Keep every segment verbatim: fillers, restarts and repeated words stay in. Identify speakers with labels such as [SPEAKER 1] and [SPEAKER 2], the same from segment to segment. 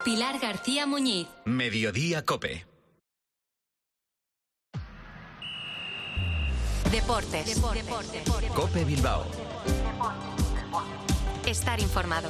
[SPEAKER 1] Pilar García Muñiz.
[SPEAKER 2] Mediodía COPE.
[SPEAKER 1] Deportes. Deportes. Deportes.
[SPEAKER 2] COPE Bilbao.
[SPEAKER 1] Estar informado.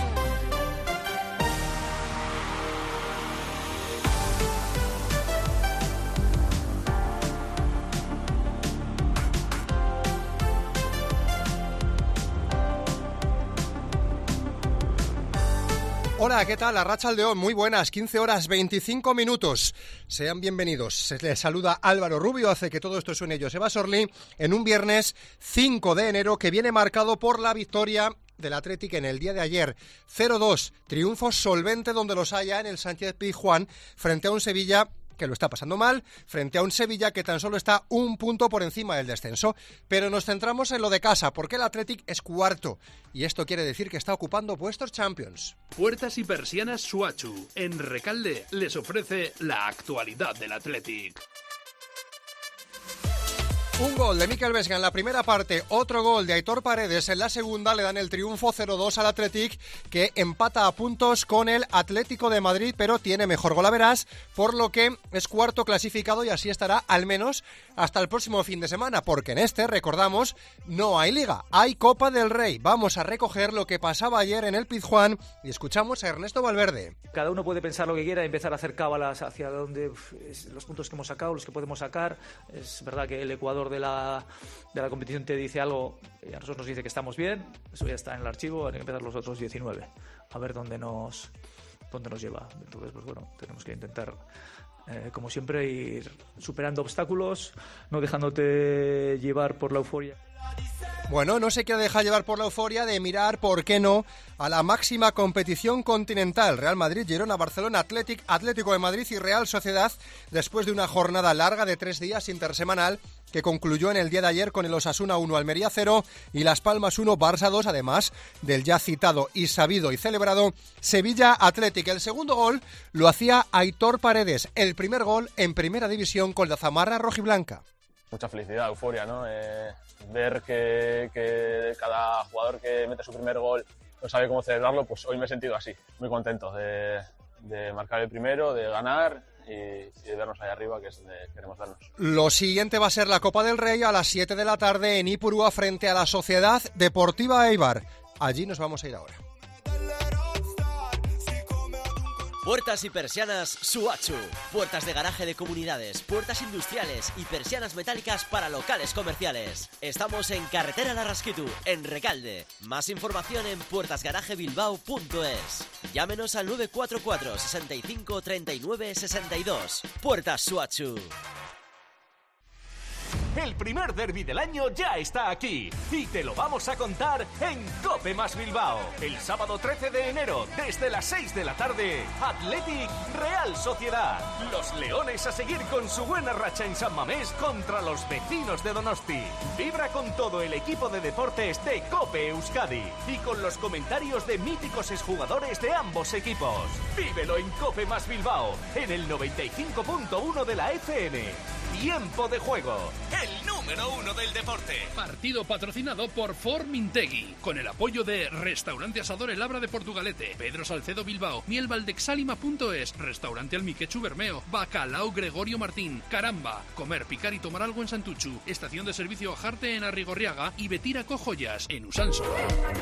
[SPEAKER 3] Hola, ¿qué tal? Arratsaldeon, muy buenas, quince horas veinticinco minutos. Sean bienvenidos. Se les saluda Álvaro Rubio, hace que todo esto suene Joseba Sorli, en un viernes cinco de enero que viene marcado por la victoria del Athletic en el día de ayer. cero dos, triunfo solvente donde los haya en el Sánchez Pizjuán frente a un Sevilla que lo está pasando mal, frente a un Sevilla que tan solo está un punto por encima del descenso. Pero nos centramos en lo de casa, porque el Athletic es cuarto, y esto quiere decir que está ocupando puestos Champions.
[SPEAKER 4] Puertas y persianas Suachu, en Recalde, les ofrece la actualidad del Athletic.
[SPEAKER 3] Un gol de Mikel Vesga en la primera parte, otro gol de Aitor Paredes en la segunda le dan el triunfo cero dos al Athletic, que empata a puntos con el Atlético de Madrid, pero tiene mejor golaveras, por lo que es cuarto clasificado y así estará al menos hasta el próximo fin de semana, porque en este, recordamos, no hay Liga, hay Copa del Rey. Vamos a recoger lo que pasaba ayer en el Pizjuán y escuchamos a Ernesto Valverde.
[SPEAKER 5] Cada uno puede pensar lo que quiera y empezar a hacer cábalas hacia donde uf, los puntos que hemos sacado, los que podemos sacar. Es verdad que el Ecuador de la, de la competición te dice algo y a nosotros nos dice que estamos bien, eso ya está en el archivo, hay que empezar los otros diecinueve, a ver dónde nos, dónde nos lleva. Entonces, pues bueno, tenemos que intentar, eh, como siempre, ir superando obstáculos, no dejándote llevar por la euforia.
[SPEAKER 3] Bueno, no se quiere dejar llevar por la euforia de mirar, ¿por qué no?, a la máxima competición continental. Real Madrid, Girona, Barcelona, Athletic, Atlético de Madrid y Real Sociedad, después de una jornada larga de tres días intersemanal que concluyó en el día de ayer con el Osasuna uno, Almería cero y Las Palmas uno, Barça dos, además del ya citado y sabido y celebrado Sevilla Athletic. El segundo gol lo hacía Aitor Paredes, el primer gol en primera división con la zamarra rojiblanca.
[SPEAKER 6] Mucha felicidad, euforia, ¿no? Eh, ver que, que cada jugador que mete su primer gol no sabe cómo celebrarlo, pues hoy me he sentido así, muy contento de, de marcar el primero, de ganar y, y de vernos ahí arriba, que es donde queremos vernos. Lo
[SPEAKER 3] siguiente va a ser la Copa del Rey a las siete de la tarde en Ipurúa frente a la Sociedad Deportiva Eibar. Allí nos vamos a ir ahora.
[SPEAKER 7] Puertas y persianas Suachu. Puertas de garaje de comunidades, puertas industriales y persianas metálicas para locales comerciales. Estamos en Carretera Larrasquitu, en Recalde. Más información en puertas garaje bilbao punto es. Llámenos al nueve cuatro cuatro, sesenta y cinco, treinta y nueve, sesenta y dos. Puertas Suachu.
[SPEAKER 8] El primer derbi del año ya está aquí y te lo vamos a contar en COPE más Bilbao. El sábado trece de enero, desde las seis de la tarde, Athletic Real Sociedad. Los leones a seguir con su buena racha en San Mamés contra los vecinos de Donosti. Vibra con todo el equipo de deportes de COPE Euskadi y con los comentarios de míticos exjugadores de ambos equipos. Vívelo en COPE más Bilbao, en el noventa y cinco punto uno de la F M. Tiempo de juego, el número uno del deporte.
[SPEAKER 4] Partido patrocinado por Formintegui, con el apoyo de Restaurante Asador El Abra de Portugalete, Pedro Salcedo Bilbao, Miel Valdexalima punto es, Restaurante Almiquechu Bermeo, Bacalao Gregorio Martín, Caramba, Comer, Picar y Tomar Algo en Santuchu, Estación de Servicio Ajarte en Arrigorriaga y Betira Cojoyas en Usanso.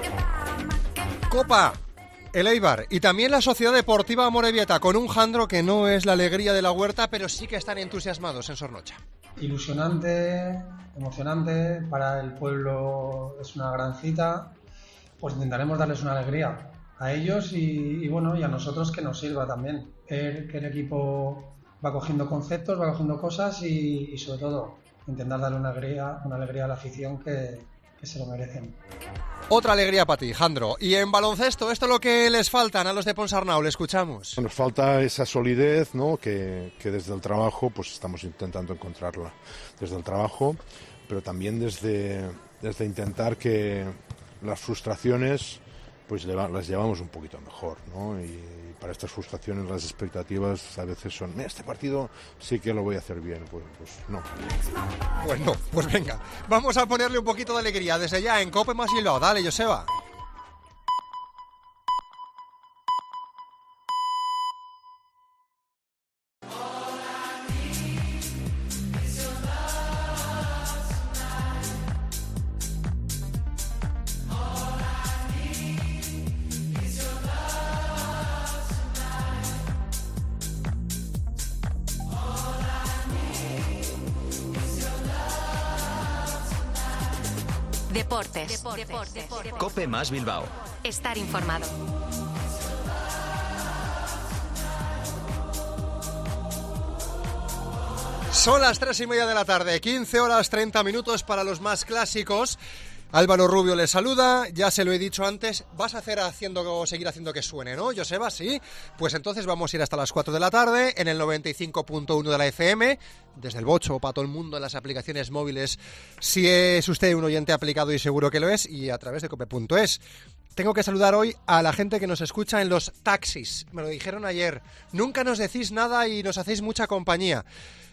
[SPEAKER 3] Copa. El Eibar y también la Sociedad Deportiva Amorebieta, con un Jandro que no es la alegría de la huerta, pero sí que están entusiasmados en Sornocha.
[SPEAKER 9] Ilusionante, emocionante, para el pueblo es una gran cita, pues intentaremos darles una alegría a ellos y, y bueno, y a nosotros que nos sirva también, ver que el equipo va cogiendo conceptos, va cogiendo cosas y, y sobre todo intentar darle una alegría, una alegría a la afición que, que se lo merecen.
[SPEAKER 3] Otra alegría para ti, Jandro. Y en baloncesto, esto es lo que les faltan a los de Ponsarnau, le escuchamos.
[SPEAKER 10] Nos falta esa solidez, ¿no?, que, que desde el trabajo pues estamos intentando encontrarla. Desde el trabajo, pero también desde, desde intentar que las frustraciones pues las llevamos un poquito mejor, ¿no? Y para estas frustraciones las expectativas a veces son, este partido sí que lo voy a hacer bien, pues, pues no.
[SPEAKER 3] Pues no, pues venga, vamos a ponerle un poquito de alegría desde ya en COPE más Bilbao. Dale, Joseba.
[SPEAKER 1] Deportes. Deportes.
[SPEAKER 2] COPE más Bilbao.
[SPEAKER 1] Estar informado.
[SPEAKER 3] Son las tres y media de la tarde, quince horas treinta minutos para los más clásicos. Álvaro Rubio les saluda, ya se lo he dicho antes, vas a hacer haciendo, seguir haciendo que suene, ¿no, Joseba? Sí, pues entonces vamos a ir hasta las cuatro de la tarde en el noventa y cinco punto uno de la F M, desde el Bocho para todo el mundo en las aplicaciones móviles, si es usted un oyente aplicado y seguro que lo es, y a través de cope punto es. Tengo que saludar hoy a la gente que nos escucha en los taxis, me lo dijeron ayer, nunca nos decís nada y nos hacéis mucha compañía.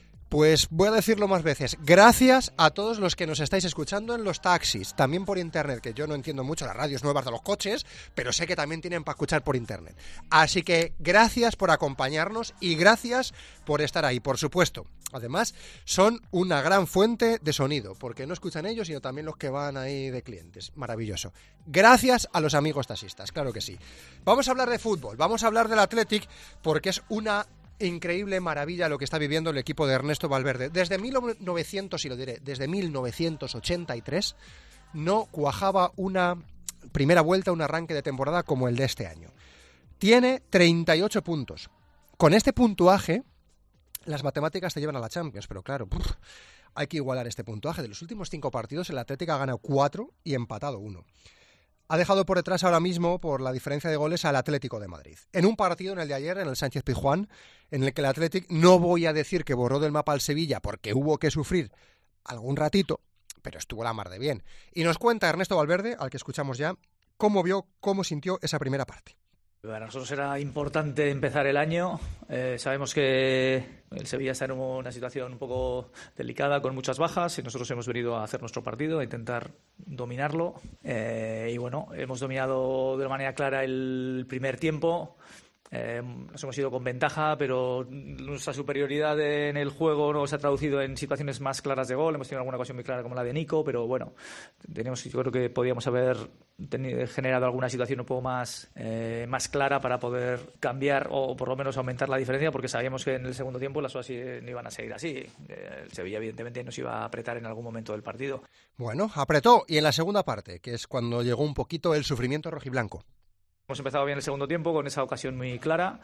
[SPEAKER 3] Pues voy a decirlo más veces. Gracias a todos los que nos estáis escuchando en los taxis, también por internet, que yo no entiendo mucho las radios nuevas de los coches, pero sé que también tienen para escuchar por internet. Así que gracias por acompañarnos y gracias por estar ahí, por supuesto. Además, son una gran fuente de sonido, porque no escuchan ellos, sino también los que van ahí de clientes. Maravilloso. Gracias a los amigos taxistas, claro que sí. Vamos a hablar de fútbol, vamos a hablar del Athletic, porque es una increíble maravilla lo que está viviendo el equipo de Ernesto Valverde. Desde mil novecientos, y lo diré, desde mil novecientos ochenta y tres no cuajaba una primera vuelta, un arranque de temporada como el de este año. Tiene treinta y ocho puntos. Con este puntuaje, las matemáticas te llevan a la Champions, pero claro, puf, hay que igualar este puntuaje. De los últimos cinco partidos, el Atlético ha ganado cuatro y empatado uno. Ha dejado por detrás ahora mismo, por la diferencia de goles, al Atlético de Madrid. En un partido, en el de ayer, en el Sánchez Pizjuán, en el que el Atlético, no voy a decir que borró del mapa al Sevilla porque hubo que sufrir algún ratito, pero estuvo la mar de bien. Y nos cuenta Ernesto Valverde, al que escuchamos ya, cómo vio, cómo sintió esa primera parte.
[SPEAKER 5] Para nosotros era importante empezar el año. Eh, sabemos que el Sevilla está en una situación un poco delicada, con muchas bajas, y nosotros hemos venido a hacer nuestro partido, a intentar dominarlo. Eh, y bueno, hemos dominado de manera clara el primer tiempo. Eh, nos hemos ido con ventaja, pero nuestra superioridad en el juego no se ha traducido en situaciones más claras de gol. Hemos tenido alguna ocasión muy clara como la de Nico, pero bueno, tenemos, yo creo que podíamos haber tenido, generado alguna situación un poco más, eh, más clara para poder cambiar o por lo menos aumentar la diferencia, porque sabíamos que en el segundo tiempo las cosas no iban a seguir así. El Sevilla evidentemente nos iba a apretar en algún momento del partido.
[SPEAKER 3] Bueno, apretó, y en la segunda parte, que es cuando llegó un poquito el sufrimiento rojiblanco.
[SPEAKER 5] Hemos empezado bien el segundo tiempo con esa ocasión muy clara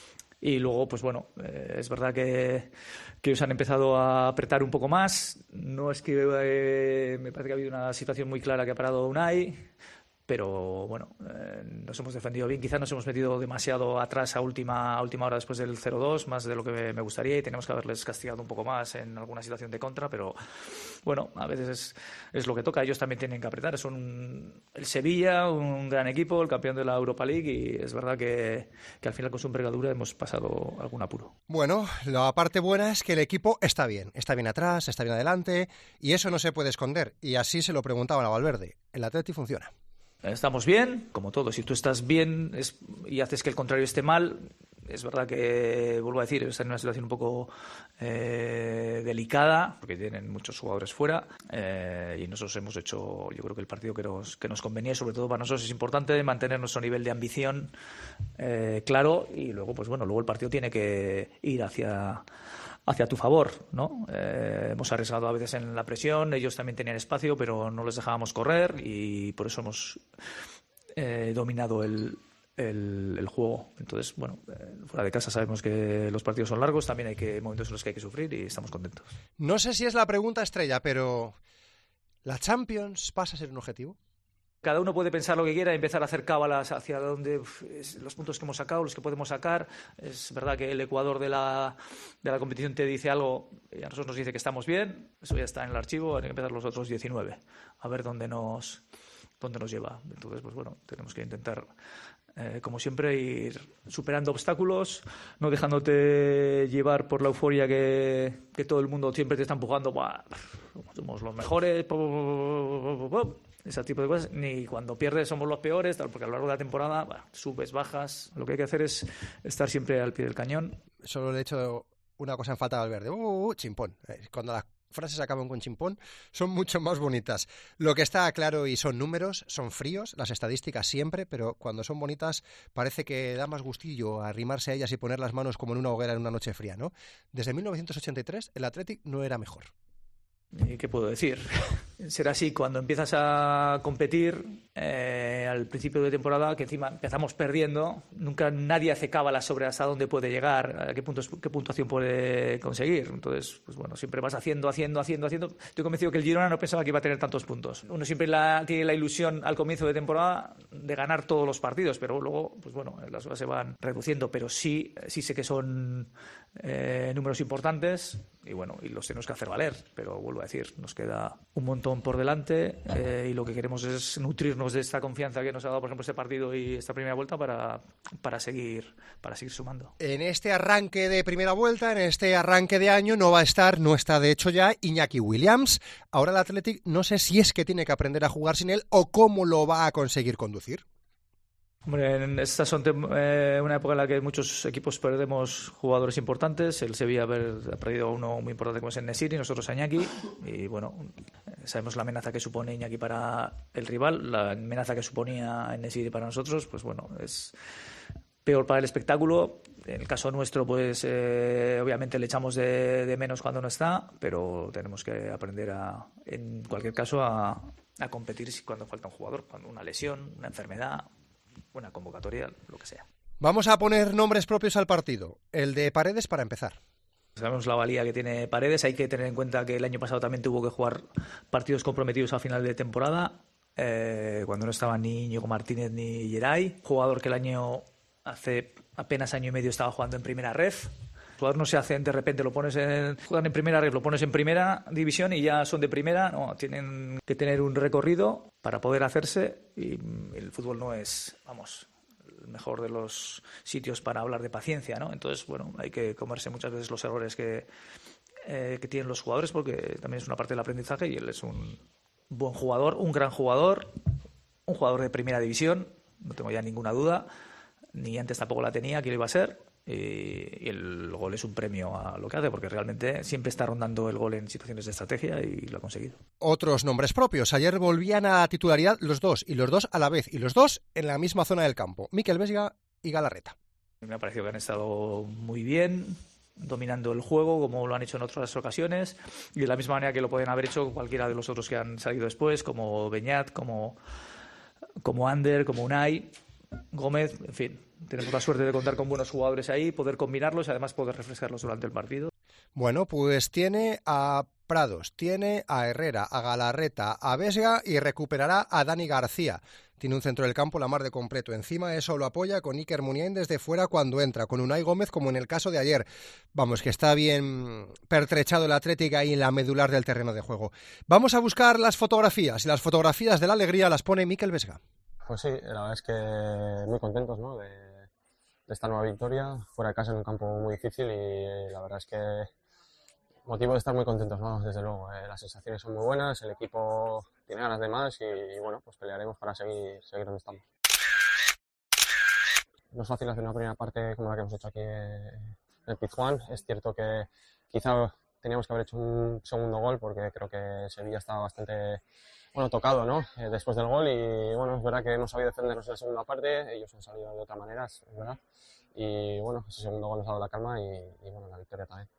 [SPEAKER 5] y luego, pues bueno, eh, es verdad que, que ellos han empezado a apretar un poco más. No es que eh, me parece que ha habido una situación muy clara que ha parado Unai, pero bueno, eh, nos hemos defendido bien. Quizás nos hemos metido demasiado atrás a última, a última hora después del cero dos, más de lo que me, me gustaría, y tenemos que haberles castigado un poco más en alguna situación de contra, pero bueno, a veces es, es lo que toca. Ellos también tienen que apretar. Es un, el Sevilla, un gran equipo, el campeón de la Europa League, y es verdad que, que al final con su envergadura hemos pasado algún apuro.
[SPEAKER 3] Bueno, la parte buena es que el equipo está bien. Está bien atrás, está bien adelante, y eso no se puede esconder. Y así se lo preguntaban a Valverde. El Atleti funciona.
[SPEAKER 5] Estamos bien, como todos. Si tú estás bien es, y haces que el contrario esté mal, es verdad que, vuelvo a decir, está en una situación un poco eh, delicada, porque tienen muchos jugadores fuera, eh, y nosotros hemos hecho, yo creo que el partido que nos, que nos convenía, y sobre todo para nosotros es importante mantener nuestro nivel de ambición eh, claro, y luego, pues bueno, luego el partido tiene que ir hacia... hacia tu favor, ¿no? Eh, hemos arriesgado a veces en la presión, ellos también tenían espacio, pero no les dejábamos correr, y por eso hemos eh, dominado el, el, el juego. Entonces, bueno, eh, fuera de casa sabemos que los partidos son largos, también hay que momentos en los que hay que sufrir, y estamos contentos.
[SPEAKER 3] No sé si es la pregunta estrella, pero ¿la Champions pasa a ser un objetivo?
[SPEAKER 5] Cada uno puede pensar lo que quiera y empezar a hacer cábalas hacia donde uf, es, los puntos que hemos sacado, los que podemos sacar. Es verdad que el Ecuador de la, de la competición te dice algo y a nosotros nos dice que estamos bien. Eso ya está en el archivo, hay que empezar los otros diecinueve, a ver dónde nos, dónde nos lleva. Entonces, pues bueno, tenemos que intentar, eh, como siempre, ir superando obstáculos, no dejándote llevar por la euforia que, que todo el mundo siempre te está empujando. Buah, somos los mejores, pop, pop, pop, pop. Ese tipo de cosas, ni cuando pierdes somos los peores, tal, porque a lo largo de la temporada bueno, subes, bajas. Lo que hay que hacer es estar siempre al pie del cañón.
[SPEAKER 3] Solo le he hecho una cosa en falta al verde. Uh, uh, chimpón. Cuando las frases acaban con chimpón, son mucho más bonitas. Lo que está claro, y son números, son fríos, las estadísticas siempre, pero cuando son bonitas parece que da más gustillo arrimarse a ellas y poner las manos como en una hoguera en una noche fría, ¿no? Desde mil novecientos ochenta y tres el Athletic no era mejor.
[SPEAKER 5] ¿Y qué puedo decir? será así cuando empiezas a competir eh, al principio de temporada, que encima empezamos perdiendo, nunca nadie hace cábalas sobre hasta dónde puede llegar, a qué puntos, qué puntuación puede conseguir. Entonces, pues bueno, siempre vas haciendo, haciendo, haciendo, haciendo. Estoy convencido que el Girona no pensaba que iba a tener tantos puntos. Uno siempre la, tiene la ilusión al comienzo de temporada de ganar todos los partidos, pero luego, pues bueno, las cosas se van reduciendo, pero sí, sí sé que son eh, números importantes y bueno, y los tenemos que hacer valer, pero vuelvo a decir, nos queda un montón por delante eh, y lo que queremos es nutrirnos de esta confianza que nos ha dado, por ejemplo, este partido y esta primera vuelta para, para, seguir, para seguir sumando.
[SPEAKER 3] En este arranque de primera vuelta, en este arranque de año, no va a estar, no está de hecho ya, Iñaki Williams. Ahora el Athletic no sé si es que tiene que aprender a jugar sin él o cómo lo va a conseguir conducir.
[SPEAKER 5] Hombre, esta son eh, una época en la que muchos equipos perdemos jugadores importantes. El Sevilla ha perdido a uno muy importante como es el Nesiri, nosotros a Iñaki. Y bueno, sabemos la amenaza que supone Iñaki para el rival, la amenaza que suponía el Nesiri para nosotros. Pues bueno, es peor para el espectáculo. En el caso nuestro, pues eh, obviamente le echamos de, de menos cuando no está, pero tenemos que aprender a, en cualquier caso, a, a competir cuando falta un jugador, cuando una lesión, una enfermedad, una convocatoria, lo que sea.
[SPEAKER 3] Vamos a poner nombres propios al partido. El de Paredes para empezar.
[SPEAKER 5] Sabemos la valía que tiene Paredes. Hay que tener en cuenta que el año pasado también tuvo que jugar partidos comprometidos a final de temporada, eh, cuando no estaban ni Íñigo Martínez ni Geray. Jugador que el año hace apenas año y medio estaba jugando en primera ref. El jugador no se hace, de repente lo pones en, juegan en primera ref, lo pones en primera división y ya son de primera. No, tienen que tener un recorrido para poder hacerse y el fútbol no es, vamos, el mejor de los sitios para hablar de paciencia, ¿no? Entonces, bueno, hay que comerse muchas veces los errores que, eh, que tienen los jugadores porque también es una parte del aprendizaje y él es un buen jugador, un gran jugador, un jugador de primera división, no tengo ya ninguna duda, ni antes tampoco la tenía que lo iba a ser. Y el gol es un premio a lo que hace, porque realmente siempre está rondando el gol en situaciones de estrategia y lo ha conseguido.
[SPEAKER 3] Otros nombres propios. Ayer volvían a titularidad los dos, y los dos a la vez, y los dos en la misma zona del campo. Mikel Vesga y Galarreta.
[SPEAKER 5] Me ha parecido que han estado muy bien, dominando el juego, como lo han hecho en otras ocasiones, y de la misma manera que lo pueden haber hecho cualquiera de los otros que han salido después, como Beñat, como, como Ander, como Unai, Gómez, en fin. Tenemos la suerte de contar con buenos jugadores ahí, poder combinarlos y además poder refrescarlos durante el partido.
[SPEAKER 3] Bueno, pues tiene a Prados, tiene a Herrera, a Galarreta, a Vesga y recuperará a Dani García. Tiene un centro del campo la mar de completo. Encima eso lo apoya con Iker Muniain desde fuera cuando entra, con Unai Gómez como en el caso de ayer. Vamos, que está bien pertrechado el Atlético ahí en la medular del terreno de juego. Vamos a buscar las fotografías y las fotografías de la alegría las pone Mikel Vesga.
[SPEAKER 11] Pues sí, la verdad es que muy contentos, ¿no? de, de esta nueva victoria, fuera de casa en un campo muy difícil y la verdad es que motivo de estar muy contentos, ¿no? Desde luego, eh, las sensaciones son muy buenas, el equipo tiene ganas de más y, y bueno, pues pelearemos para seguir, seguir donde estamos. No es fácil hacer una primera parte como la que hemos hecho aquí en el Pizjuán, es cierto que quizá teníamos que haber hecho un segundo gol porque creo que Sevilla estaba bastante bueno, tocado, ¿no? Eh, después del gol y bueno, es verdad que hemos sabido defendernos en la segunda parte, ellos han salido de otra manera, es verdad. Y bueno, ese segundo gol nos ha dado la calma y, y bueno, la victoria también.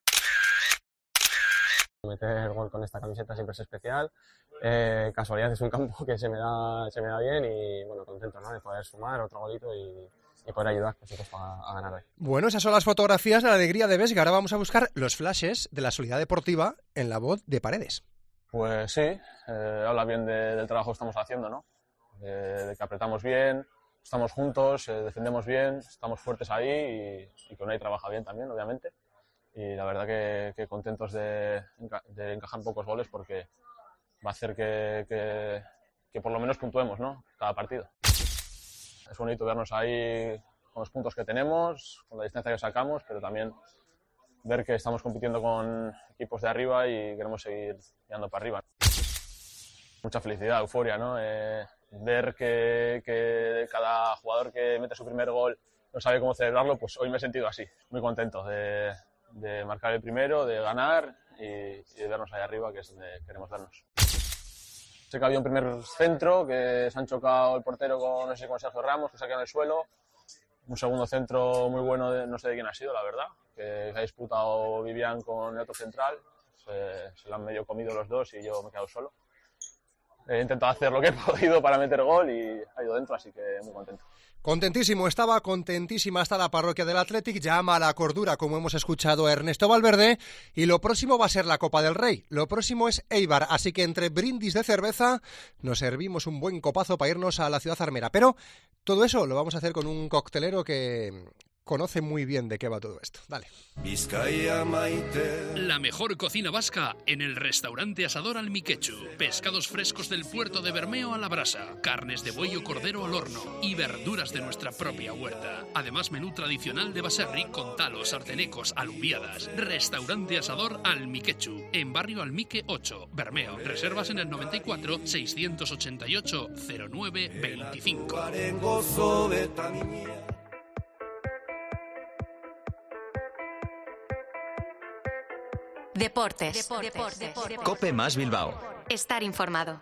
[SPEAKER 11] Meter el gol con esta camiseta siempre es especial. Eh, casualidad es un campo que se me da, se me da bien y bueno, contento, ¿no? De poder sumar otro golito y, y poder ayudar, por supuesto, a, a ganar hoy.
[SPEAKER 3] Bueno, esas son las fotografías de la alegría de Vesga. Ahora vamos a buscar los flashes de la Soledad Deportiva en la voz de Paredes.
[SPEAKER 6] Pues sí, eh, habla bien de, del trabajo que estamos haciendo, ¿no? De, de que apretamos bien, estamos juntos, eh, defendemos bien, estamos fuertes ahí y, y que Unai trabaja bien también, obviamente. Y la verdad que, que contentos de, de encajar pocos goles porque va a hacer que, que, que por lo menos puntuemos, ¿no? Cada partido. Es bonito vernos ahí con los puntos que tenemos, con la distancia que sacamos, pero también ver que estamos compitiendo con equipos de arriba y queremos seguir mirando para arriba. Mucha felicidad, euforia, ¿no? Eh, ver que, que cada jugador que mete su primer gol no sabe cómo celebrarlo, pues hoy me he sentido así, muy contento de, de marcar el primero, de ganar y, y de vernos ahí arriba, que es donde queremos vernos. Sé que había un primer centro, que se han chocado el portero con, no sé, con Sergio Ramos, que se ha quedado en el suelo. Un segundo centro muy bueno, de, no sé de quién ha sido, la verdad, que se ha disputado Vivian con el otro central. Se, se lo han medio comido los dos y yo me he quedado solo. he intentado hacer lo que he podido para meter gol y ha ido dentro, así que muy contento.
[SPEAKER 3] Contentísimo estaba, contentísima está la parroquia del Athletic, llama a la cordura, como hemos escuchado a Ernesto Valverde, y lo próximo va a ser la Copa del Rey, lo próximo es Eibar, así que entre brindis de cerveza nos servimos un buen copazo para irnos a la ciudad armera, pero todo eso lo vamos a hacer con un coctelero que conoce muy bien de qué va todo esto. Dale.
[SPEAKER 4] La mejor cocina vasca en el restaurante Asador Almiquechu. Pescados frescos del puerto de Bermeo a la brasa, carnes de buey o cordero al horno y verduras de nuestra propia huerta. Además, menú tradicional de Baserri con talos, sartenecos, alubiadas. Restaurante Asador Almiquechu, en barrio Almique ocho, Bermeo. Reservas en el noventa y cuatro, seiscientos ochenta y ocho, cero nueve veinticinco.
[SPEAKER 1] Deportes. Deportes. Deportes. Deportes.
[SPEAKER 2] COPE más Bilbao.
[SPEAKER 1] Estar informado.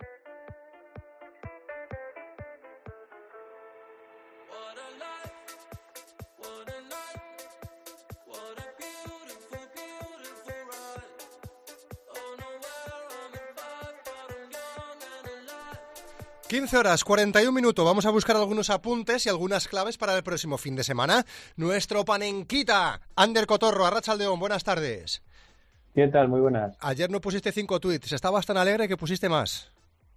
[SPEAKER 3] quince horas, cuarenta y un minutos. Vamos a buscar algunos apuntes y algunas claves para el próximo fin de semana. Nuestro panenquita, Ander Cotorro, Arratsaldeon, buenas tardes.
[SPEAKER 12] ¿Qué tal? Muy buenas.
[SPEAKER 3] Ayer no pusiste cinco tweets, estabas tan alegre que pusiste más.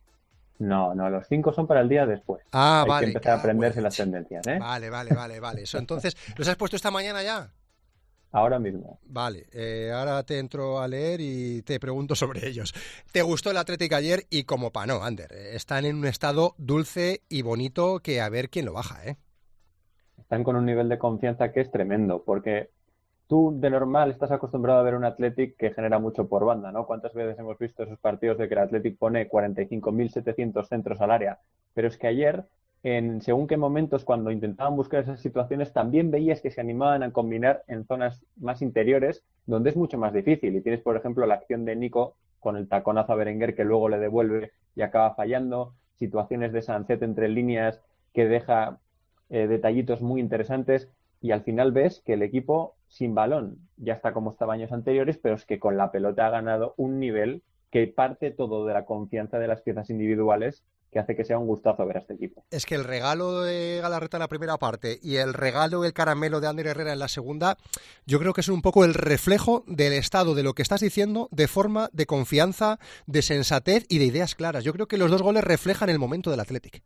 [SPEAKER 12] No, no, los cinco son para el día después.
[SPEAKER 3] Ah,
[SPEAKER 12] Hay
[SPEAKER 3] vale.
[SPEAKER 12] que empezar a aprenderse
[SPEAKER 3] bueno.
[SPEAKER 12] las tendencias, ¿eh?
[SPEAKER 3] Vale, vale, vale, vale. Eso, entonces, ¿los has puesto esta mañana ya?
[SPEAKER 12] Ahora mismo.
[SPEAKER 3] Vale, eh, ahora te entro a leer y te pregunto sobre ellos. ¿Te gustó el Atlético ayer? Y como pa' no, Ander, están en un estado dulce y bonito que a ver quién lo baja, ¿eh?
[SPEAKER 12] Están con un nivel de confianza que es tremendo, porque tú de normal estás acostumbrado a ver un Athletic que genera mucho por banda, ¿no? ¿Cuántas veces hemos visto esos partidos de que el Athletic pone cuarenta y cinco mil setecientos centros al área? Pero es que ayer, en según qué momentos, cuando intentaban buscar esas situaciones, también veías que se animaban a combinar en zonas más interiores, donde es mucho más difícil. Y tienes, por ejemplo, la acción de Nico con el taconazo a Berenguer que luego le devuelve y acaba fallando, situaciones de Sancet entre líneas que deja eh, detallitos muy interesantes, y al final ves que el equipo sin balón ya está como estaba años anteriores, pero es que con la pelota ha ganado un nivel que parte todo de la confianza de las piezas individuales, que hace que sea un gustazo ver a este equipo.
[SPEAKER 3] Es que el regalo de Galarreta en la primera parte y el regalo, el caramelo de Ander Herrera en la segunda, yo creo que es un poco el reflejo del estado de lo que estás diciendo, de forma, de confianza, de sensatez y de ideas claras. Yo creo que los dos goles reflejan el momento del Athletic.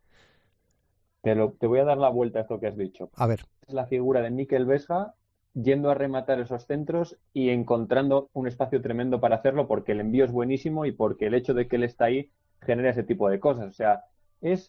[SPEAKER 12] Te, lo, te voy a dar la vuelta a esto que has dicho.
[SPEAKER 3] A ver.
[SPEAKER 12] Es la figura de Mikel Vesga yendo a rematar esos centros y encontrando un espacio tremendo para hacerlo, porque el envío es buenísimo y porque el hecho de que él está ahí genera ese tipo de cosas. O sea, es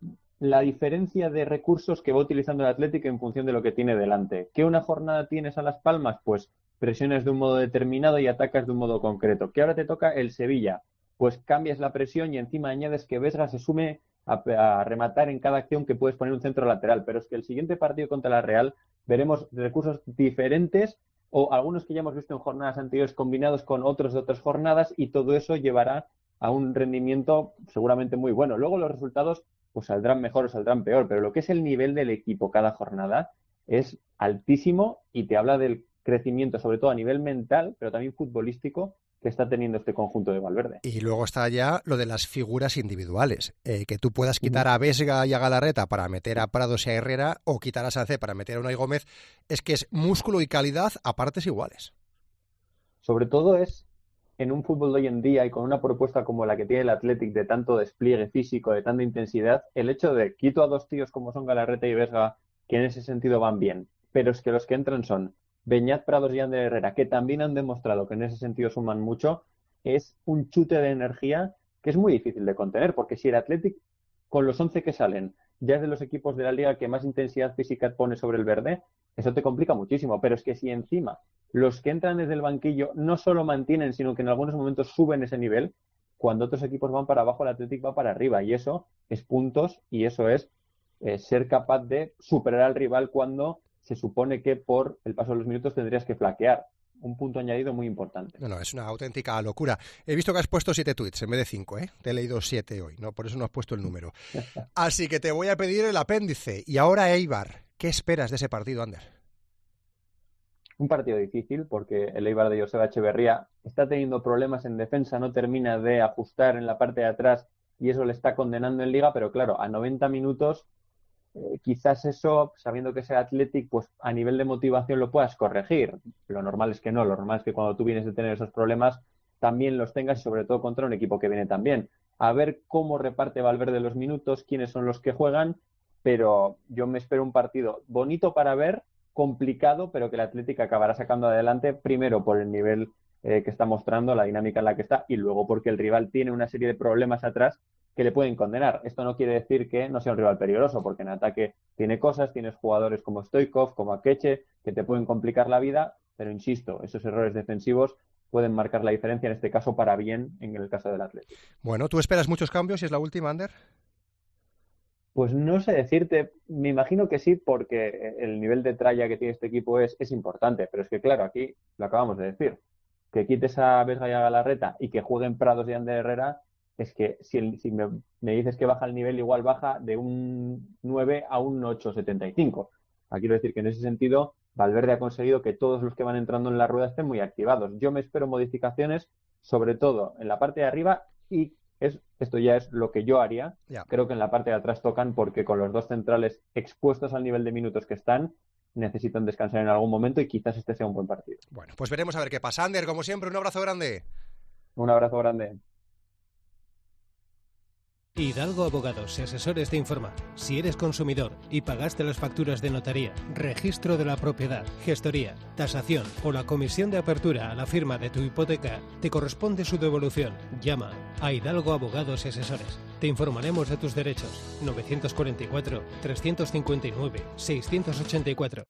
[SPEAKER 12] la diferencia de recursos que va utilizando el Athletic en función de lo que tiene delante. ¿Qué una jornada tienes a Las Palmas? Pues presiones de un modo determinado y atacas de un modo concreto. ¿Qué ahora te toca el Sevilla? Pues cambias la presión y encima añades que Vesga se sume a, a rematar en cada acción, que puedes poner un centro lateral. Pero es que el siguiente partido contra la Real veremos recursos diferentes, o algunos que ya hemos visto en jornadas anteriores combinados con otros de otras jornadas, y todo eso llevará a un rendimiento seguramente muy bueno. Luego los resultados pues saldrán mejor o saldrán peor, pero lo que es el nivel del equipo cada jornada es altísimo y te habla del crecimiento, sobre todo a nivel mental, pero también futbolístico, que está teniendo este conjunto de Valverde.
[SPEAKER 3] Y luego está ya lo de las figuras individuales, eh, que tú puedas quitar a Vesga y a Galarreta para meter a Prados y a Herrera, o quitar a Sancet para meter a Unai Gómez, es que es músculo y calidad a partes iguales.
[SPEAKER 12] Sobre todo es en un fútbol de hoy en día y con una propuesta como la que tiene el Athletic, de tanto despliegue físico, de tanta intensidad, el hecho de quito a dos tíos como son Galarreta y Vesga, que en ese sentido van bien, pero es que los que entran son Beñat, Prados y Ander Herrera, que también han demostrado que en ese sentido suman mucho, es un chute de energía que es muy difícil de contener, porque si el Athletic, con los once que salen, ya es de los equipos de la liga que más intensidad física pone sobre el verde, eso te complica muchísimo. Pero es que si encima los que entran desde el banquillo no solo mantienen, sino que en algunos momentos suben ese nivel, cuando otros equipos van para abajo, el Athletic va para arriba, y eso es puntos, y eso es eh, ser capaz de superar al rival cuando se supone que por el paso de los minutos tendrías que flaquear. Un punto añadido muy importante.
[SPEAKER 3] No, no, es una auténtica locura. He visto que has puesto siete tweets en vez de cinco, ¿eh? Te he leído siete hoy, ¿no? Por eso no has puesto el número. Así que te voy a pedir el apéndice. Y ahora Eibar, ¿qué esperas de ese partido, Ander?
[SPEAKER 12] Un partido difícil, porque el Eibar de Joseba Echeverría está teniendo problemas en defensa, no termina de ajustar en la parte de atrás y eso le está condenando en Liga, pero claro, a noventa minutos eh, quizás eso, sabiendo que es el Athletic, pues a nivel de motivación lo puedas corregir. Lo normal es que no, lo normal es que cuando tú vienes de tener esos problemas también los tengas y sobre todo contra un equipo que viene tan bien. A ver cómo reparte Valverde los minutos, quiénes son los que juegan, pero yo me espero un partido bonito para ver, complicado, pero que el Athletic acabará sacando adelante, primero por el nivel eh, que está mostrando, la dinámica en la que está, y luego porque el rival tiene una serie de problemas atrás que le pueden condenar. Esto no quiere decir que no sea un rival peligroso, porque en ataque tiene cosas, tienes jugadores como Stoichkov, como Akeche, que te pueden complicar la vida, pero insisto, esos errores defensivos pueden marcar la diferencia, en este caso para bien, en el caso del Athletic.
[SPEAKER 3] Bueno, ¿tú esperas muchos cambios y es la última, Ander?
[SPEAKER 12] Pues no sé decirte, me imagino que sí, porque el nivel de tralla que tiene este equipo es, es importante, pero es que claro, aquí lo acabamos de decir, que quites a Vesga y a Galarreta y que jueguen Prados y Ander Herrera, es que si, el, si me, me dices que baja el nivel, igual baja de un nueve a un ocho setenta y cinco. Aquí quiero decir que en ese sentido Valverde ha conseguido que todos los que van entrando en la rueda estén muy activados. Yo me espero modificaciones, sobre todo en la parte de arriba, y es, esto ya es lo que yo haría.
[SPEAKER 3] Ya.
[SPEAKER 12] Creo que en la parte de atrás tocan, porque con los dos centrales expuestos al nivel de minutos que están, necesitan descansar en algún momento y quizás este sea un buen partido.
[SPEAKER 3] Bueno, pues veremos a ver qué pasa. Ander, como siempre, un abrazo grande.
[SPEAKER 12] Un abrazo grande.
[SPEAKER 13] Hidalgo Abogados y Asesores te informa. Si eres consumidor y pagaste las facturas de notaría, registro de la propiedad, gestoría, tasación o la comisión de apertura a la firma de tu hipoteca, te corresponde su devolución. Llama a Hidalgo Abogados y Asesores. Te informaremos de tus derechos. novecientos cuarenta y cuatro, trescientos cincuenta y nueve, seiscientos ochenta y cuatro.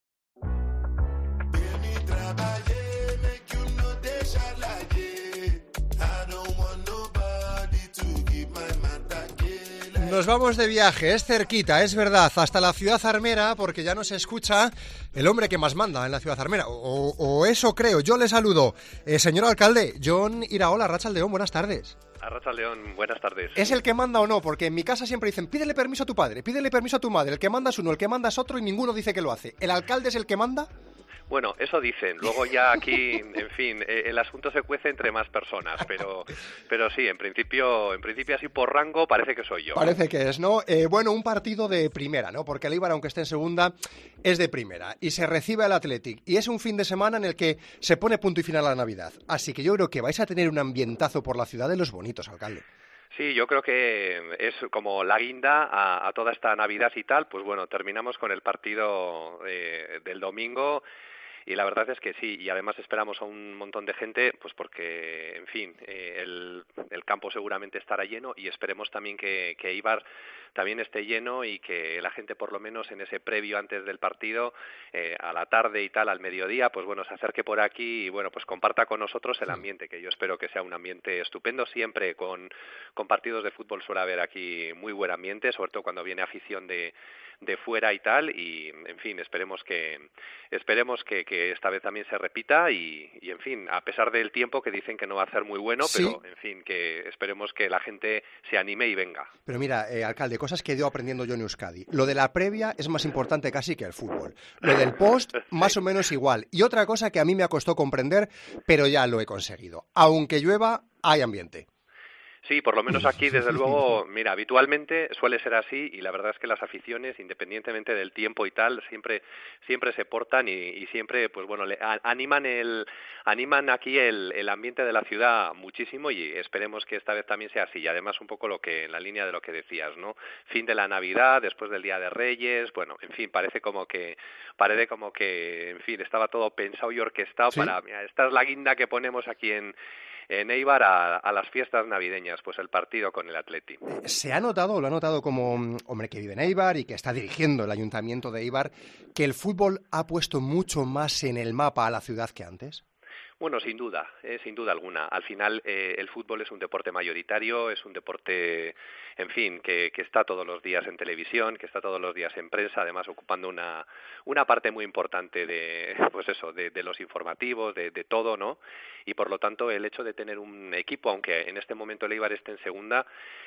[SPEAKER 3] Nos vamos de viaje, es cerquita, es verdad, hasta la ciudad armera, porque ya nos escucha el hombre que más manda en la ciudad armera, o, o eso creo. Yo le saludo. Eh, señor alcalde, Jon Iraola, Arratsaldeon, buenas tardes.
[SPEAKER 14] Arratsaldeon, buenas tardes.
[SPEAKER 3] ¿Es el que manda o no? Porque en mi casa siempre dicen, pídele permiso a tu padre, pídele permiso a tu madre, el que manda es uno, el que manda es otro y ninguno dice que lo hace. ¿El alcalde es el que manda?
[SPEAKER 14] Bueno, eso dicen. Luego ya aquí, en fin, eh, el asunto se cuece entre más personas, pero pero sí, en principio, en principio así por rango parece que soy yo.
[SPEAKER 3] Parece que es, ¿no? Eh, bueno, un partido de primera, ¿no? Porque el Eibar, aunque esté en segunda, es de primera y se recibe al Athletic y es un fin de semana en el que se pone punto y final a la Navidad. Así que yo creo que vais a tener un ambientazo por la ciudad de los bonitos, alcalde.
[SPEAKER 14] Sí, yo creo que es como la guinda a, a toda esta Navidad y tal. Pues bueno, terminamos con el partido eh, del domingo. Y la verdad es que sí, y además esperamos a un montón de gente, pues porque, en fin, eh, el, el campo seguramente estará lleno y esperemos también que, que Eibar también esté lleno y que la gente por lo menos en ese previo antes del partido, eh, a la tarde y tal, al mediodía, pues bueno, se acerque por aquí y bueno, pues comparta con nosotros el ambiente, que yo espero que sea un ambiente estupendo. Siempre con, con partidos de fútbol suele haber aquí muy buen ambiente, sobre todo cuando viene afición de de fuera y tal, y en fin, esperemos que esperemos que, que esta vez también se repita y, y en fin, a pesar del tiempo que dicen que no va a ser muy bueno, sí, pero en fin, que esperemos que la gente se anime y venga.
[SPEAKER 3] Pero mira, eh, alcalde, cosas que he ido aprendiendo yo en Euskadi. Lo de la previa es más importante casi que el fútbol. Lo del post, más sí. o menos igual. Y otra cosa que a mí me costó comprender, pero ya lo he conseguido. Aunque llueva, hay ambiente.
[SPEAKER 14] Sí, por lo menos aquí, desde luego, mira, habitualmente suele ser así y la verdad es que las aficiones, independientemente del tiempo y tal, siempre siempre se portan y, y siempre, pues bueno, le, a, animan el animan aquí el, el ambiente de la ciudad muchísimo y esperemos que esta vez también sea así. Y además un poco lo que en la línea de lo que decías, ¿no? Fin de la Navidad, después del Día de Reyes, bueno, en fin, parece como que parece como que, en fin, estaba todo pensado y orquestado. ¿Sí? Para, mira, esta es la guinda que ponemos aquí en en Eibar a, a las fiestas navideñas, pues el partido con el Athletic.
[SPEAKER 3] ¿Se ha notado, o lo ha notado como hombre que vive en Eibar y que está dirigiendo el ayuntamiento de Eibar, que el fútbol ha puesto mucho más en el mapa a la ciudad que antes?
[SPEAKER 14] Bueno, sin duda, eh, sin duda alguna. Al final eh, el fútbol es un deporte mayoritario, es un deporte, en fin, que, que está todos los días en televisión, que está todos los días en prensa, además ocupando una una parte muy importante de, pues eso, de, de los informativos, de, de todo, ¿no? Y por lo tanto el hecho de tener un equipo, aunque en este momento el Eibar esté en segunda,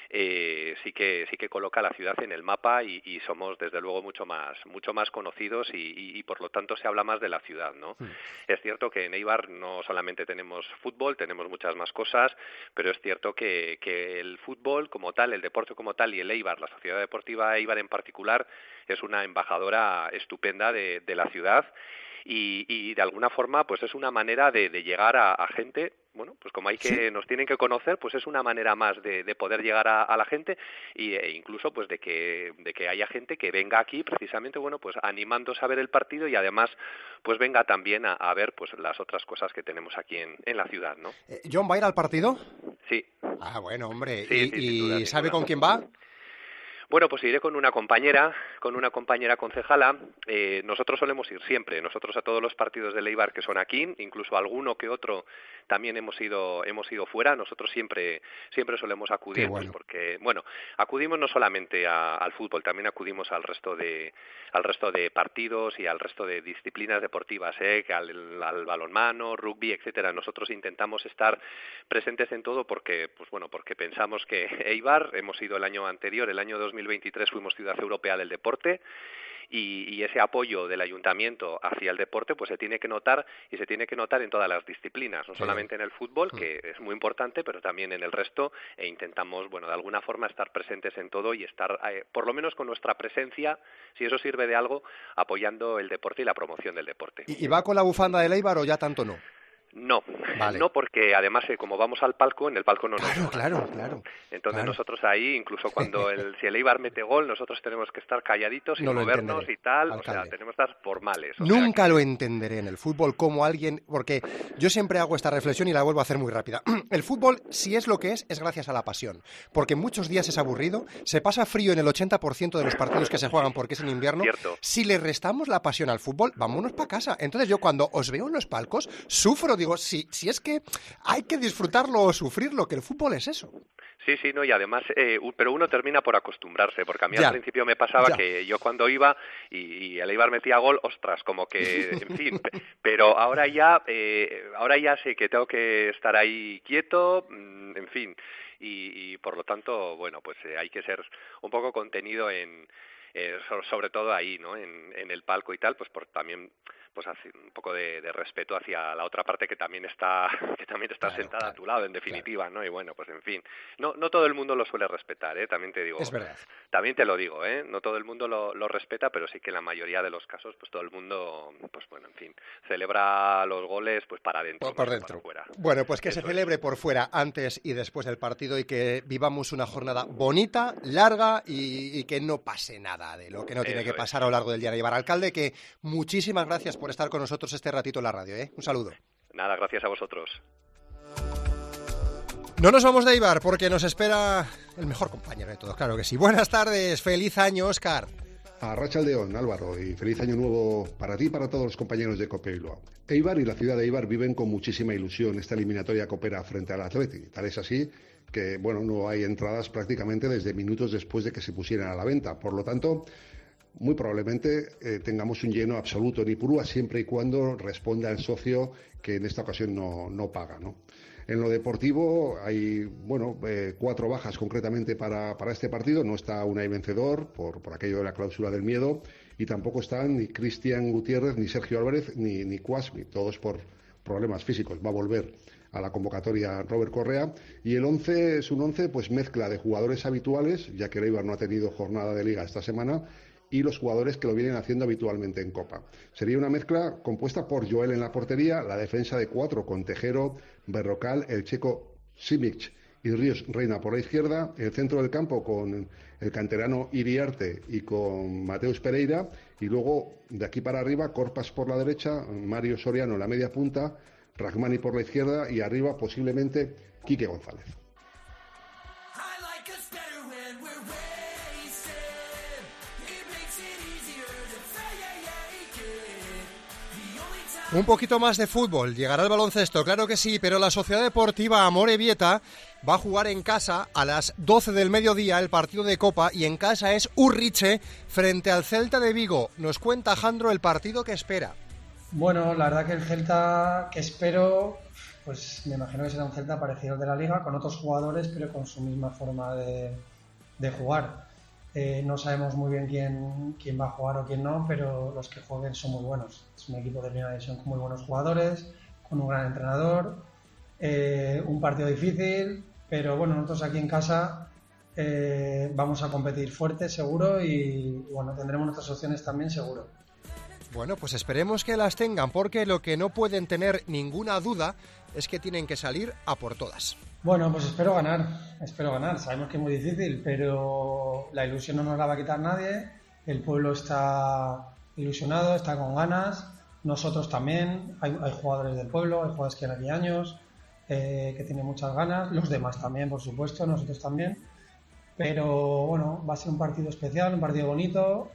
[SPEAKER 14] eh, sí que sí que coloca a la ciudad en el mapa y, y somos desde luego mucho más mucho más conocidos y, y, y por lo tanto se habla más de la ciudad, ¿no? Mm. Es cierto que en Eibar no no solamente tenemos fútbol, tenemos muchas más cosas, pero es cierto que, que el fútbol como tal, el deporte como tal y el Eibar, la Sociedad Deportiva Eibar en particular, es una embajadora estupenda de, de la ciudad. Y, y de alguna forma pues es una manera de, de llegar a, a gente, bueno, pues como hay que ¿Sí? nos tienen que conocer, pues es una manera más de, de poder llegar a, a la gente y, e incluso pues de que de que haya gente que venga aquí precisamente, bueno, pues animándose a ver el partido y además pues venga también a, a ver pues las otras cosas que tenemos aquí en, en la ciudad, ¿no?
[SPEAKER 3] Eh, ¿John va a ir al partido?
[SPEAKER 14] Sí.
[SPEAKER 3] Ah, bueno, hombre.
[SPEAKER 14] Sí,
[SPEAKER 3] ¿Y,
[SPEAKER 14] sí,
[SPEAKER 3] y
[SPEAKER 14] duda,
[SPEAKER 3] sabe
[SPEAKER 14] duda.
[SPEAKER 3] con quién va?
[SPEAKER 14] Bueno, pues iré con una compañera, con una compañera concejala. Eh, nosotros solemos ir siempre, nosotros a todos los partidos del Eibar que son aquí, incluso alguno que otro también hemos ido hemos ido fuera. Nosotros siempre siempre solemos acudir,
[SPEAKER 3] bueno.
[SPEAKER 14] pues porque bueno, acudimos no solamente a, al fútbol, también acudimos al resto de al resto de partidos y al resto de disciplinas deportivas, ¿eh? al, al balonmano, rugby, etcétera. Nosotros intentamos estar presentes en todo porque, pues bueno, porque pensamos que Eibar, hemos ido el año anterior, el año dos mil veintitrés fuimos Ciudad Europea del Deporte. Y, y ese apoyo del ayuntamiento hacia el deporte pues se tiene que notar y se tiene que notar en todas las disciplinas, no sí. solamente en el fútbol, que es muy importante, pero también en el resto, e intentamos, bueno, de alguna forma estar presentes en todo y estar, eh, por lo menos con nuestra presencia, si eso sirve de algo, apoyando el deporte y la promoción del deporte.
[SPEAKER 3] ¿Y, y va con la bufanda del Eibar o ya tanto no?
[SPEAKER 14] No,
[SPEAKER 3] vale.
[SPEAKER 14] no porque además eh, como vamos al palco, en el palco no
[SPEAKER 3] claro,
[SPEAKER 14] nos
[SPEAKER 3] claro, claro.
[SPEAKER 14] Entonces
[SPEAKER 3] claro.
[SPEAKER 14] nosotros ahí, incluso cuando el, si el Eibar mete gol, nosotros tenemos que estar calladitos y no movernos y tal, alcalde. O sea, tenemos que estar formales. O
[SPEAKER 3] Nunca
[SPEAKER 14] sea que...
[SPEAKER 3] lo entenderé en el fútbol como alguien, porque yo siempre hago esta reflexión y la vuelvo a hacer muy rápida. El fútbol, si es lo que es, es gracias a la pasión, porque muchos días es aburrido, se pasa frío en el ochenta por ciento de los partidos que se juegan porque es en invierno.
[SPEAKER 14] Cierto.
[SPEAKER 3] Si le restamos la pasión al fútbol, vámonos para casa. Entonces yo cuando os veo en los palcos, sufro, digo, si, si es que hay que disfrutarlo o sufrirlo, que el fútbol es eso.
[SPEAKER 14] Sí, sí, no, y además, eh, pero uno termina por acostumbrarse, porque a mí
[SPEAKER 3] ya,
[SPEAKER 14] al principio me pasaba
[SPEAKER 3] ya.
[SPEAKER 14] que yo cuando iba y, y el Eibar metía gol, ostras, como que, en fin, pero ahora ya, eh, ahora ya sé que tengo que estar ahí quieto, en fin, y, y por lo tanto, bueno, pues eh, hay que ser un poco contenido en, eh, sobre todo ahí, ¿no? En, en el palco y tal, pues por también pues hace un poco de, de respeto hacia la otra parte que también está que también está claro, sentada claro, a tu lado en definitiva, claro. ¿no? Y bueno, pues en fin, no no todo el mundo lo suele respetar, ¿eh? También te digo,
[SPEAKER 3] es verdad.
[SPEAKER 14] También te lo digo, ¿eh? No todo el mundo lo, lo respeta, pero sí que en la mayoría de los casos, pues todo el mundo, pues bueno, en fin, celebra los goles pues para adentro,
[SPEAKER 3] por, por dentro.
[SPEAKER 14] Para fuera.
[SPEAKER 3] Bueno, pues que
[SPEAKER 14] Eso
[SPEAKER 3] se celebre es. por fuera antes y después del partido y que vivamos una jornada bonita, larga y, y que no pase nada de lo que no tiene Eso que pasar es. a lo largo del día. Eibar, alcalde, que muchísimas gracias por estar con nosotros este ratito en la radio, ¿eh? Un saludo.
[SPEAKER 14] Nada, gracias a vosotros.
[SPEAKER 3] No nos vamos de Eibar porque nos espera el mejor compañero de todos, claro que sí. Buenas tardes, feliz año, Óscar.
[SPEAKER 15] Arratsaldeon, Álvaro, y feliz año nuevo para ti y para todos los compañeros de Cope Bilbao. Eibar y la ciudad de Eibar viven con muchísima ilusión esta eliminatoria copera frente al Atleti. Tal es así que, bueno, no hay entradas prácticamente desde minutos después de que se pusieran a la venta. Por lo tanto, muy probablemente eh, tengamos un lleno absoluto en Ipurúa siempre y cuando responda el socio que en esta ocasión no, no paga, ¿no? En lo deportivo hay, bueno, eh, cuatro bajas concretamente para, para este partido. No está Unai Vencedor por, por aquello de la cláusula del miedo y tampoco están ni Cristian Gutiérrez, ni Sergio Álvarez, ni, ni Cuasmi, todos por problemas físicos. Va a volver a la convocatoria Robert Correa y el once es un once pues mezcla de jugadores habituales, ya que el Eibar no ha tenido jornada de liga esta semana, y los jugadores que lo vienen haciendo habitualmente en Copa. Sería una mezcla compuesta por Joel en la portería, la defensa de cuatro con Tejero, Berrocal, el checo Simic y Ríos Reina por la izquierda, el centro del campo con el canterano Iriarte y con Mateus Pereira, y luego de aquí para arriba Corpas por la derecha, Mario Soriano en la media punta, Rahmani por la izquierda y arriba posiblemente Quique González.
[SPEAKER 3] Un poquito más de fútbol, llegará el baloncesto, claro que sí, pero la Sociedad Deportiva Amorebieta va a jugar en casa a las doce del mediodía el partido de Copa y en casa es Urriche frente al Celta de Vigo. Nos cuenta Jandro el partido que espera.
[SPEAKER 9] Bueno, la verdad que el Celta que espero, pues me imagino que será un Celta parecido al de la Liga, con otros jugadores pero con su misma forma de, de jugar. Eh, no sabemos muy bien quién, quién va a jugar o quién no, pero los que jueguen son muy buenos. Es un equipo de primera división con muy buenos jugadores, con un gran entrenador, eh, un partido difícil, pero bueno, nosotros aquí en casa eh, vamos a competir fuerte, seguro, y bueno, tendremos nuestras opciones también, seguro.
[SPEAKER 3] Bueno, pues esperemos que las tengan, porque lo que no pueden tener ninguna duda es que tienen que salir a por todas.
[SPEAKER 9] Bueno, pues espero ganar, espero ganar. Sabemos que es muy difícil, pero la ilusión no nos la va a quitar nadie. El pueblo está ilusionado, está con ganas. Nosotros también. Hay, hay jugadores del pueblo, hay jugadores que han aquí años, eh, que tienen muchas ganas. Los demás también, por supuesto, nosotros también. Pero bueno, va a ser un partido especial, un partido bonito.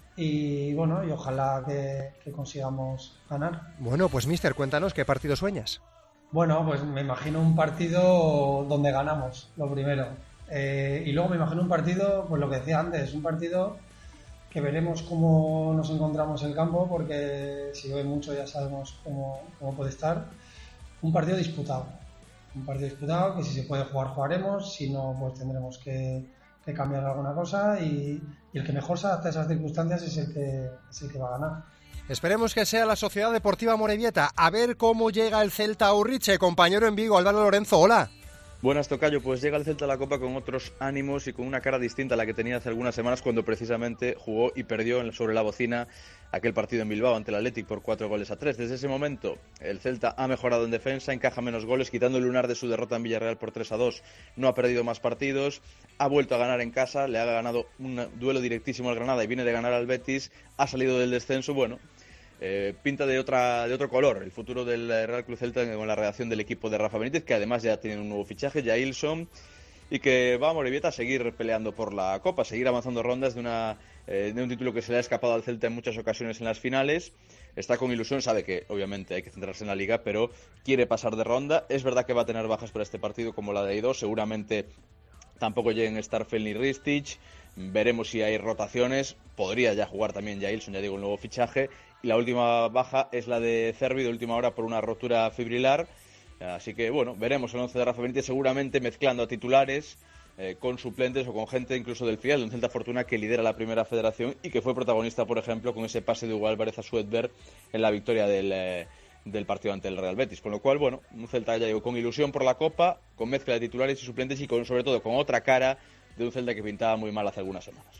[SPEAKER 9] Y bueno, y ojalá que, que consigamos ganar.
[SPEAKER 3] Bueno, pues mister, cuéntanos qué partido sueñas.
[SPEAKER 9] Bueno, pues me imagino un partido donde ganamos, lo primero. Eh, y luego me imagino un partido, pues lo que decía antes, un partido que veremos cómo nos encontramos en el campo, porque si llueve mucho ya sabemos cómo, cómo puede estar. Un partido disputado. Un partido disputado que si se puede jugar, jugaremos. Si no, pues tendremos que, que cambiar alguna cosa. Y, y el que mejor se adapte a esas circunstancias es el que, es el que va a ganar.
[SPEAKER 3] Esperemos que sea la Sociedad Deportiva Amorebieta. A ver cómo llega el Celta a Urriche. Compañero en Vigo, Álvaro Lorenzo, hola.
[SPEAKER 16] Buenas, tocayo. Pues llega el Celta a la Copa con otros ánimos y con una cara distinta a la que tenía hace algunas semanas, cuando precisamente jugó y perdió sobre la bocina aquel partido en Bilbao ante el Athletic por cuatro goles a tres. Desde ese momento el Celta ha mejorado en defensa, encaja menos goles, quitando el lunar de su derrota en Villarreal por tres a dos. No ha perdido más partidos, ha vuelto a ganar en casa, le ha ganado un duelo directísimo al Granada y viene de ganar al Betis, ha salido del descenso. Bueno, Eh, pinta de otra de otro color el futuro del Real Club Celta con la reacción del equipo de Rafa Benítez, que además ya tiene un nuevo fichaje, Jailson, y que va a Amorebieta a seguir peleando por la Copa, seguir avanzando rondas de, una, eh, de un título que se le ha escapado al Celta en muchas ocasiones en las finales. Está con ilusión, sabe que obviamente hay que centrarse en la Liga, pero quiere pasar de ronda. Es verdad que va a tener bajas para este partido como la de Eidos, seguramente tampoco lleguen Starfelt ni Ristich. Veremos si hay rotaciones, podría ya jugar también Jailson, ya digo, el nuevo fichaje. Y la última baja es la de Cervi, de última hora por una rotura fibrilar. Así que, bueno, veremos el once de Rafa Benítez, seguramente mezclando a titulares eh, con suplentes o con gente incluso del filial de un Celta Fortuna que lidera la primera federación y que fue protagonista, por ejemplo, con ese pase de Hugo Álvarez a Suedberg en la victoria del, eh, del partido ante el Real Betis. Con lo cual, bueno, un Celta, ya digo, con ilusión por la Copa, con mezcla de titulares y suplentes y con, sobre todo con otra cara de un Celta que pintaba muy mal hace algunas semanas.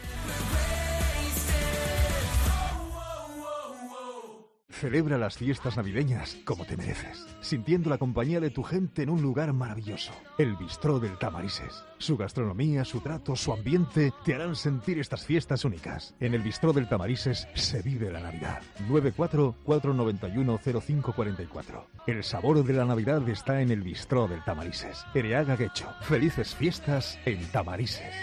[SPEAKER 17] Celebra las fiestas navideñas como te mereces, sintiendo la compañía de tu gente en un lugar maravilloso, el Bistró del Tamarises. Su gastronomía, su trato, su ambiente te harán sentir estas fiestas únicas. En el Bistró del Tamarises se vive la Navidad. nueve cuatro cuatro nueve uno cero cinco cuatro cuatro. El sabor de la Navidad está en el Bistró del Tamarises. Ereaga Guecho. Felices fiestas en Tamarises.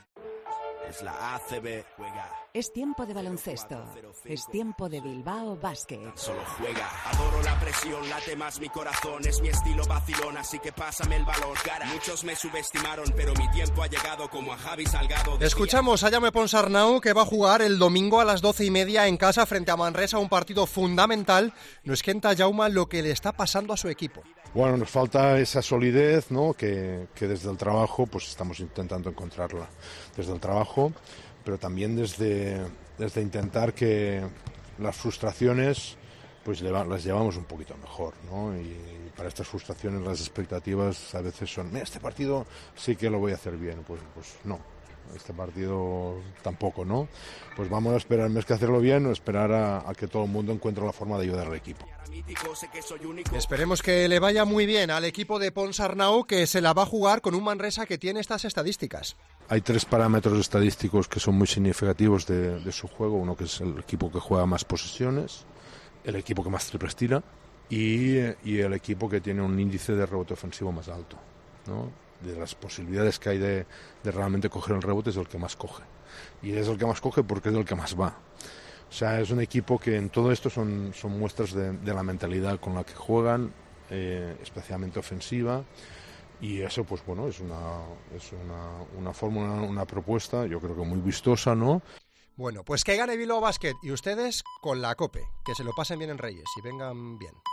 [SPEAKER 18] Es la A C B, juega.
[SPEAKER 19] Es tiempo de baloncesto. Es tiempo de Bilbao Basket.
[SPEAKER 18] Solo juega. Adoro la presión, late más mi corazón. Es mi estilo vacilón, así que pásame el balón. Cara, muchos me subestimaron, pero mi tiempo ha llegado como a Javi Salgado.
[SPEAKER 3] Escuchamos a Jaume Ponsarnau, que va a jugar el domingo a las doce y media en casa frente a Manresa, un partido fundamental. Nos cuenta Jaume lo que le está pasando a su equipo.
[SPEAKER 10] Bueno, nos falta esa solidez, ¿no? que, que desde el trabajo pues estamos intentando encontrarla. Desde el trabajo, pero también desde, desde intentar que las frustraciones pues las llevamos un poquito mejor, ¿no? Y para estas frustraciones las expectativas a veces son, mira, este partido sí que lo voy a hacer bien, pues, pues no, este partido tampoco, ¿no? Pues vamos a esperar, más que hacerlo bien, o esperar a, a que todo el mundo encuentre la forma de ayudar al equipo.
[SPEAKER 3] Esperemos que le vaya muy bien al equipo de Ponsarnau, que se la va a jugar con un Manresa que tiene estas estadísticas.
[SPEAKER 10] Hay tres parámetros estadísticos que son muy significativos de, de su juego. Uno que es el equipo que juega más posesiones, el equipo que más triples tira y, y el equipo que tiene un índice de rebote ofensivo más alto, ¿no? De las posibilidades que hay de, de realmente coger el rebote es el que más coge. Y es el que más coge porque es el que más va. O sea, es un equipo que en todo esto son, son muestras de, de la mentalidad con la que juegan, eh, especialmente ofensiva. Y eso, pues bueno, es una, es una, una fórmula, una propuesta, yo creo que muy vistosa, ¿no?
[SPEAKER 3] Bueno, pues que gane Bilbao Basket y ustedes con la COPE, que se lo pasen bien en Reyes y vengan bien.